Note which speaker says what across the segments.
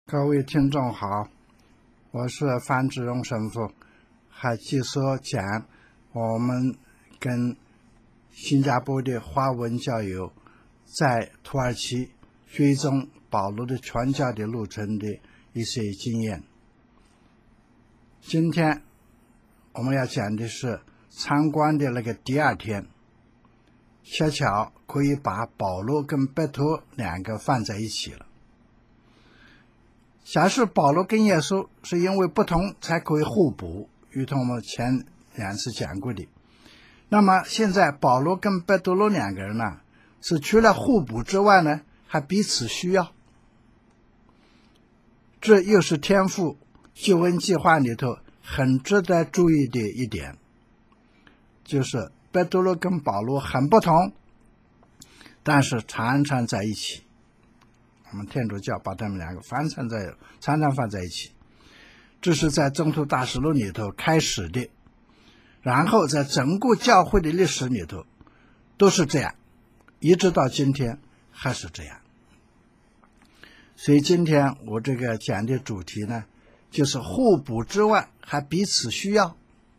Speaker 1: 各位听众好，我是范志荣神父，还继续讲我们跟新加坡的华文教友在土耳其追踪保罗的传教的路程的一些经验。今天我们要讲的是参观的那个第二天，恰巧可以把保罗跟彼得两个放在一起了。假设保罗跟耶稣是因为不同才可以互补，如同我们前两次讲过的，那么现在保罗跟彼得罗两个人呢，是除了互补之外呢，还彼此需要。这又是天父救恩计划里头很值得注意的一点，就是彼得罗跟保罗很不同，但是常常在一起。我们天主教把他们两个常常放在一起，这是在宗徒大实录里头开始的，然后在整个教会的历史里头都是这样，一直到今天还是这样。所以今天我这个讲的主题呢，就是互补之外还彼此需要。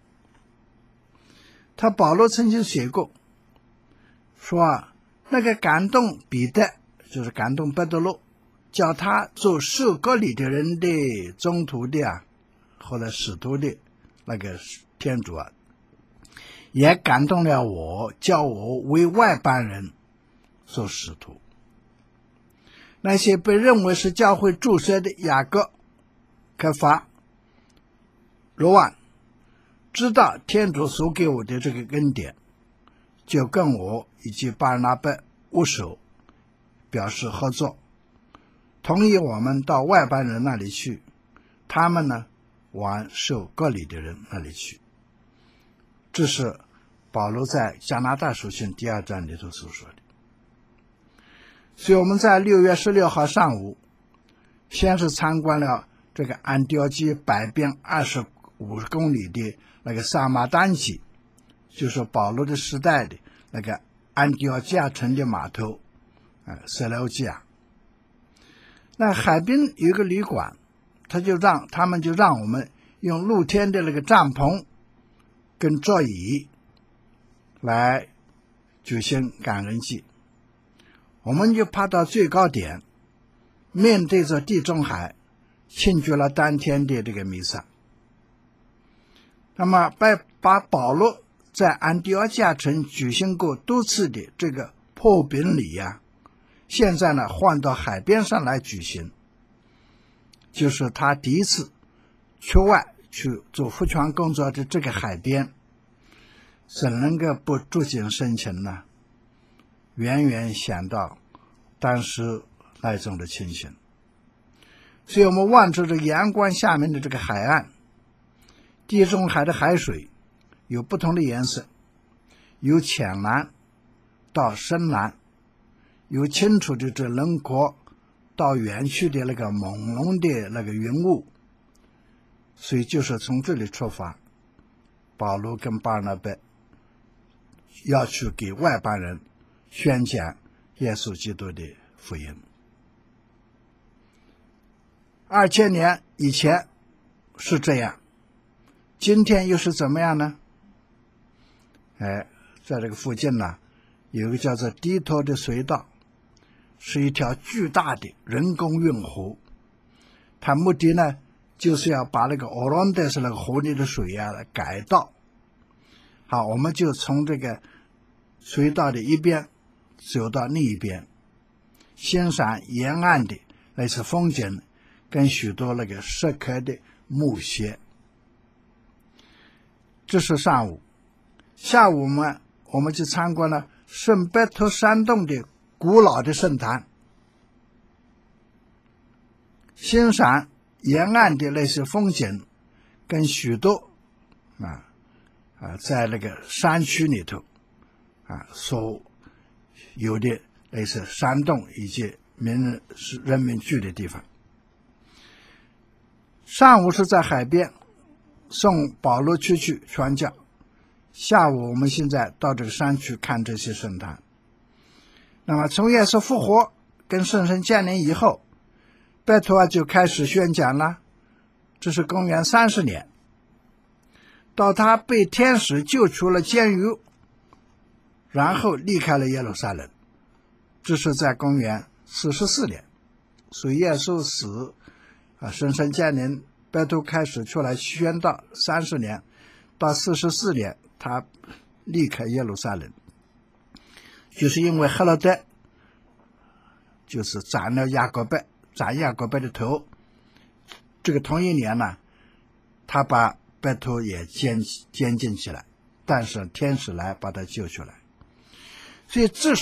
Speaker 1: 保罗曾经写过说，那个感动彼得，就是感动彼得罗，叫他做受割礼的人的宗徒的或者使徒的那个天主也感动了我，叫我为外邦人做使徒。那些被认为是教会注册的雅各、可法、罗万，知道天主所给我的这个恩典，就跟我以及巴拿巴握手，表示合作，同意我们到外邦人那里去，他们呢往受割礼的人那里去。这是保罗在加拿大书信第2章里头所说的。所以我们在6月16号上午，先是参观了这个安提奥基北边25公里的那个撒马丹基，就是保罗的时代的那个安提奥基亚城的码头塞勒欧基亚。那海边有一个旅馆，他们就让我们用露天的那个帐篷跟座椅来举行感恩祭。我们就爬到最高点，面对着地中海，庆祝了当天的这个弥撒。那么把保罗在安提奥基亚城举行过多次的这个破饼礼现在呢换到海边上来举行，就是他第一次出外去做福传工作的这个海边，怎能够不触景生情呢？远远想到当时那种的情形。所以我们望着这阳光下面的这个海岸，地中海的海水有不同的颜色，由浅蓝到深蓝，由清楚的这轮廓到远去的那个朦胧的那个云雾。所以就是从这里出发，保罗跟巴拿巴要去给外邦人宣讲耶稣基督的福音。2000年以前是这样，今天又是怎么样呢？在这个附近呢，有一个叫做迪托的隧道，是一条巨大的人工运河。它目的呢，就是要把那个俄罗德斯那个河里的水改道。好，我们就从这个隧道的一边走到另一边，欣赏沿岸的类似风景跟许多那个石刻的木榭。这是上午。下午我们去参观了圣彼得山洞的古老的圣坛，欣赏沿岸的那些风景跟许多在那个山区里头所有的类似山洞以及人民聚的地方。上午是在海边送保罗出去传教，下午我们现在到这个山区看这些圣坛。那么从耶稣复活跟圣神降临以后， 贝托就开始宣讲了，这是公元30年，到他被天使救出了监狱，然后离开了耶路撒冷，这是在公元44年，所以耶稣死神神降临，贝托开始出来宣道30年，到44年他离开耶路撒冷，就是因为赫罗德就是斩雅各伯的头，这个同一年呢，他把贝托也监禁起来，但是天使来把他救出来。所以这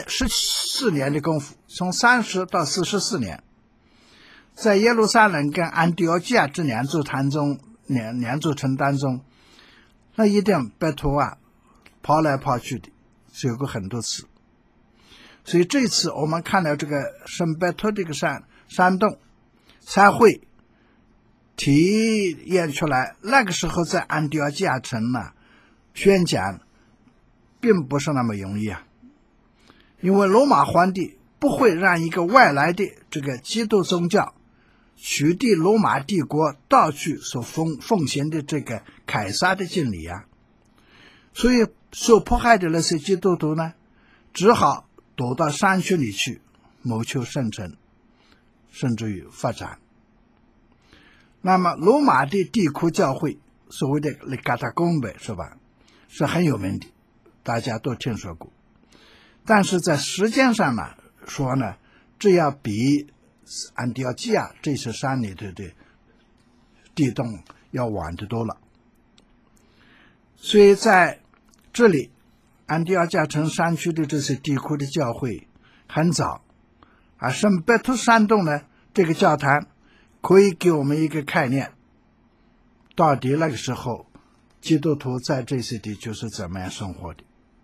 Speaker 1: 14年的功夫，从30到44年，在耶路撒冷跟安提奥基亚之两座城当中，那一定贝托跑来跑去的，有过很多次。所以这次我们看到这个圣贝托这个山洞才会体验出来，那个时候在安提奥基亚城宣讲并不是那么容易因为罗马皇帝不会让一个外来的这个基督宗教取缔罗马帝国到处所奉行的这个凯撒的敬礼所以受迫害的那些基督徒呢，只好躲到山区里去谋求生存，甚至于发展。那么罗马的地库教会，所谓的里嘎达贡贝是吧，是很有名的，大家都听说过。但是在时间上说呢，这要比安提奥基亚这些山里头的地洞要晚得多了。所以在这里安提奥基亚城山区的这些地库的教会很早圣贝托山洞呢，这个教堂可以给我们一个概念，到底那个时候基督徒在这些地区是怎么样生活的。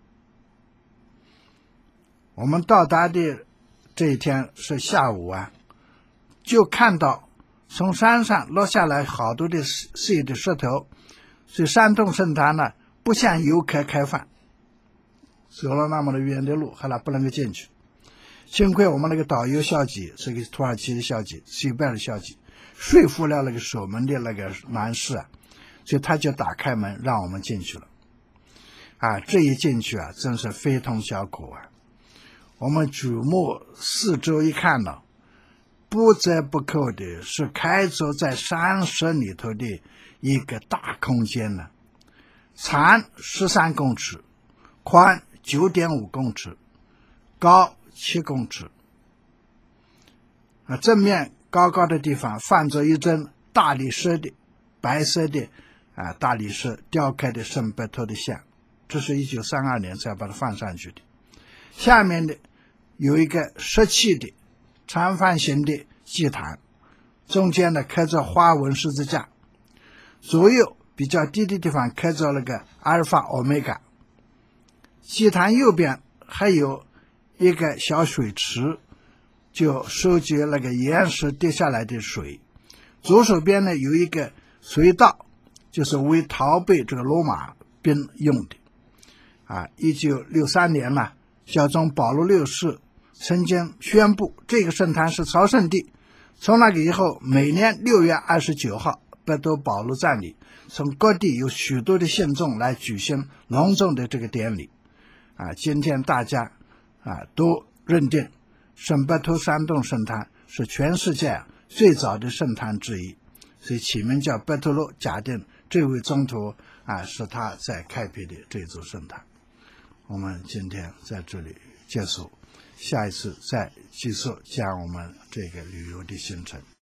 Speaker 1: 我们到达的这一天是下午就看到从山上落下来好多的碎的石头，所以山洞圣堂呢不向游客开放，走了那么远的路后来不能够进去。幸亏我们那个导游小姐是个土耳其的小姐，西边的小姐，说服了那个守门的那个男士所以他就打开门让我们进去了这一进去真是非同小可我们举目四周一看到，不折不扣的是开凿在山石里头的一个大空间长13公尺，宽9.5公尺，高7公尺正面高高的地方放着一尊大理石的白色的大理石雕刻的圣贝托的像，这是1932年才把它放上去的。下面的有一个石砌的长方形的祭坛，中间刻着花纹十字架，左右比较低的地方刻着那个阿尔法欧米伽。祭坛右边还有一个小水池，就收集那个岩石跌下来的水。左手边呢有一个隧道，就是为逃避这个罗马兵用的1963年教宗保禄6世曾经宣布这个圣坛是朝圣地，从那个以后每年6月29号贝多保禄葬礼，从各地有许多的信众来举行隆重的这个典礼今天大家都认定圣贝托山洞圣坛是全世界最早的圣坛之一，所以起名叫贝托禄，假定这位宗徒是他在开辟的这座圣坛。我们今天在这里结束，下一次再继续讲我们这个旅游的行程。